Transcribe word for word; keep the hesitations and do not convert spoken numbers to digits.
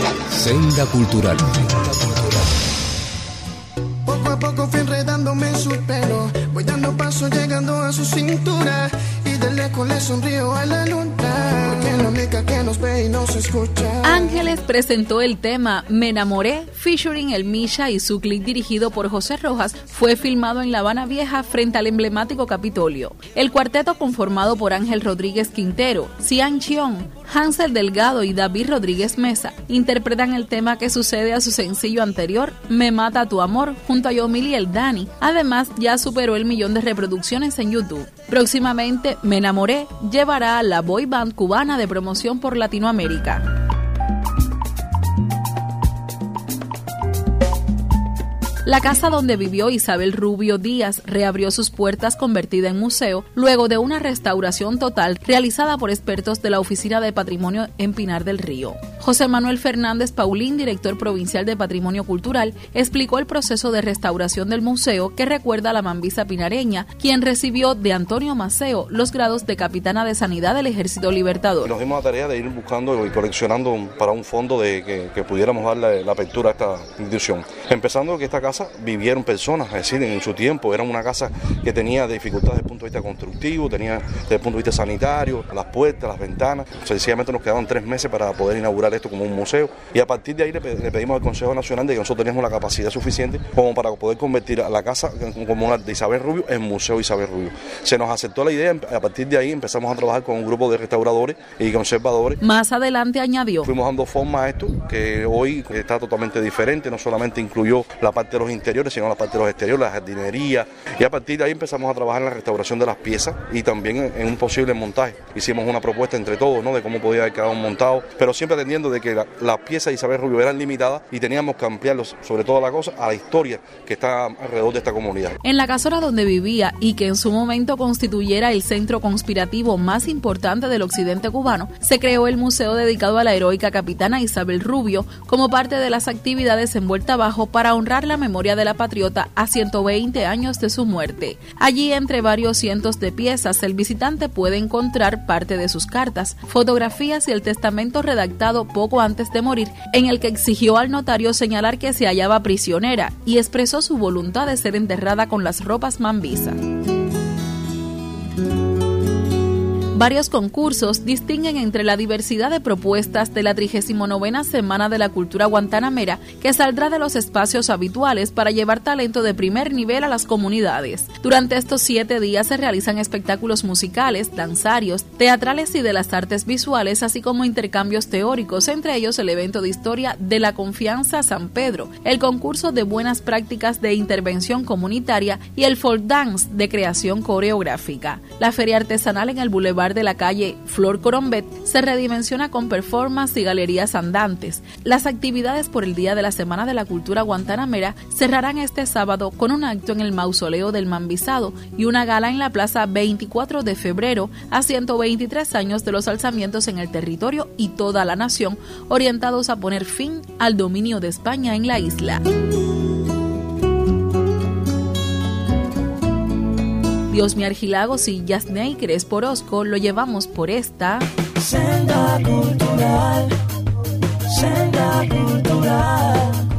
Senda Cultural. Poco a poco fui enredándome en su pelo, voy dando paso llegando a su cintura y de lejos le sonrío a la luna, porque es la única que nos ve y nos escucha. Ángeles presentó el tema Me Enamoré, featuring El Misha, y su clip dirigido por José Rojas fue filmado en La Habana Vieja frente al emblemático Capitolio. El cuarteto, conformado por Ángel Rodríguez Quintero, Cian Chion, Hansel Delgado y David Rodríguez Mesa, interpretan el tema que sucede a su sencillo anterior, Me Mata Tu Amor, junto a Yomil y el Dani. Además, ya superó el millón de reproducciones en YouTube. Próximamente, Me Enamoré llevará a la boy band cubana de promoción por Latinoamérica. La casa donde vivió Isabel Rubio Díaz reabrió sus puertas convertida en museo luego de una restauración total realizada por expertos de la Oficina de Patrimonio en Pinar del Río. José Manuel Fernández Paulín, director provincial de Patrimonio Cultural, explicó el proceso de restauración del museo que recuerda a la mambisa pinareña, quien recibió de Antonio Maceo los grados de Capitana de Sanidad del Ejército Libertador. Nos dimos la tarea de ir buscando y coleccionando para un fondo de que, que pudiéramos darle la apertura a esta institución. Empezando que esta casa vivieron personas, es decir, en su tiempo era una casa que tenía dificultades desde el punto de vista constructivo, tenía desde el punto de vista sanitario, las puertas, las ventanas. Sencillamente nos quedaban tres meses para poder inaugurar esto como un museo y a partir de ahí le, le pedimos al Consejo Nacional de que nosotros teníamos la capacidad suficiente como para poder convertir a la casa comunal de Isabel Rubio en Museo Isabel Rubio. Se nos aceptó la idea, a partir de ahí empezamos a trabajar con un grupo de restauradores y conservadores. Más adelante añadió: fuimos dando forma a esto, que hoy está totalmente diferente, no solamente incluyó la parte de los interiores, sino la parte de los exteriores, la jardinería, y a partir de ahí empezamos a trabajar en la restauración de las piezas y también en un posible montaje. Hicimos una propuesta entre todos, ¿no?, de cómo podía haber quedado montado, pero siempre atendiendo de que la, las piezas de Isabel Rubio eran limitadas y teníamos que ampliarlos, sobre toda la cosa, a la historia que está alrededor de esta comunidad. En la casona donde vivía y que en su momento constituyera el centro conspirativo más importante del occidente cubano, se creó el museo dedicado a la heroica capitana Isabel Rubio como parte de las actividades en Vuelta Abajo para honrar la memoria de la patriota a ciento veinte años de su muerte. Allí, entre varios cientos de piezas, el visitante puede encontrar parte de sus cartas, fotografías y el testamento redactado poco antes de morir, en el que exigió al notario señalar que se hallaba prisionera y expresó su voluntad de ser enterrada con las ropas mambisa. Varios concursos distinguen entre la diversidad de propuestas de la trigésima novena Semana de la Cultura Guantanamera, que saldrá de los espacios habituales para llevar talento de primer nivel a las comunidades. Durante estos siete días se realizan espectáculos musicales, danzarios, teatrales y de las artes visuales, así como intercambios teóricos, entre ellos el evento de historia de la Confianza San Pedro, el concurso de buenas prácticas de intervención comunitaria y el folk dance de creación coreográfica. La feria artesanal en el Boulevard de la calle Flor Corombet se redimensiona con performance y galerías andantes. Las actividades por el Día de la Semana de la Cultura Guantanamera cerrarán este sábado con un acto en el Mausoleo del Mambisado y una gala en la Plaza veinticuatro de febrero a ciento veintitrés años de los alzamientos en el territorio y toda la nación, orientados a poner fin al dominio de España en la isla. Diosmi Argilagos y Yasney Crespo Orozco lo llevamos por esta Senda Cultural, Senda Cultural.